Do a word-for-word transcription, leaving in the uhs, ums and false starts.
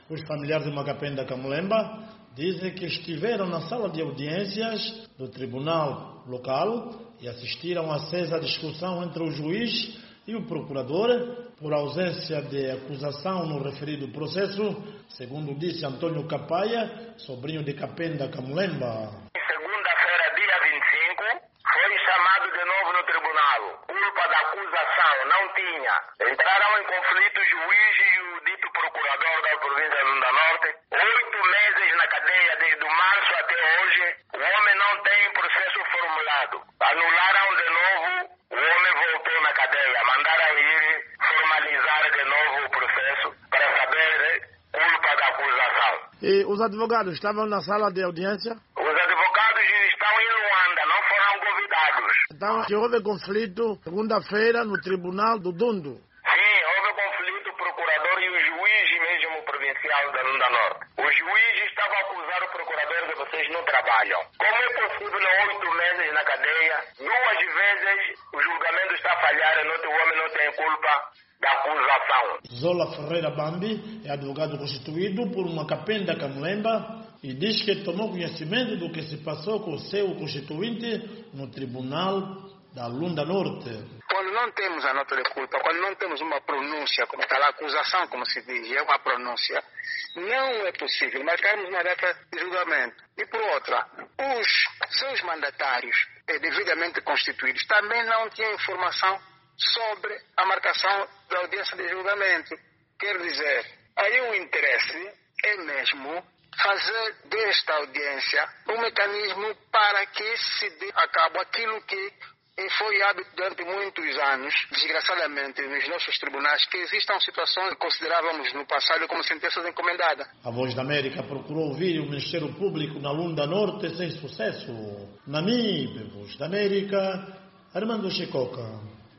Os familiares de Macapenda Camulemba dizem que estiveram na sala de audiências do tribunal local e assistiram a acesa discussão entre o juiz e o procurador por ausência de acusação no referido processo, segundo disse Antônio Capaia, sobrinho de Capenda Camulemba. Segunda-feira, dia vinte e cinco, foi chamado de novo no tribunal. Culpa da acusação não tinha. Entraram em conflito o juiz e o dito procurador da província de Lunda Norte. Oito meses na cadeia, desde março até hoje. O homem não tem processo formulado. Anularam de novo, o homem voltou na cadeia. Mandaram ir formalizar de novo o processo para saber culpa da acusação. E os advogados estavam na sala de audiência? Os advogados estão em Luanda, não foram convidados. Então, que houve conflito segunda-feira no tribunal do Dundo? Sim, houve conflito, o procurador e o juiz mesmo provincial da Lunda Norte. O juiz estava a acusar o procurador de vocês não trabalham. Como é possível, oito meses na cadeia, duas vezes o julgamento está a falhar e o homem não tem culpa da acusação. Zola Ferreira Bambi é advogado constituído por uma Capenda Camulemba e diz que tomou conhecimento do que se passou com o seu constituinte no tribunal da Lunda Norte. Quando não temos a nota de culpa, quando não temos uma pronúncia, como está lá, acusação, como se diz, é uma pronúncia, não é possível marcarmos uma data de julgamento. E por outra, os seus mandatários, eh, devidamente constituídos, também não tinham informação sobre a marcação da audiência de julgamento. Quer dizer, aí o interesse é mesmo fazer desta audiência um mecanismo para que se dê a cabo aquilo que foi hábito durante muitos anos, desgraçadamente, nos nossos tribunais, que existam situações que considerávamos no passado como sentenças encomendadas. A Voz da América procurou ouvir o Ministério Público na Lunda Norte sem sucesso. Na M I B, Voz da América, Armando Chicoca.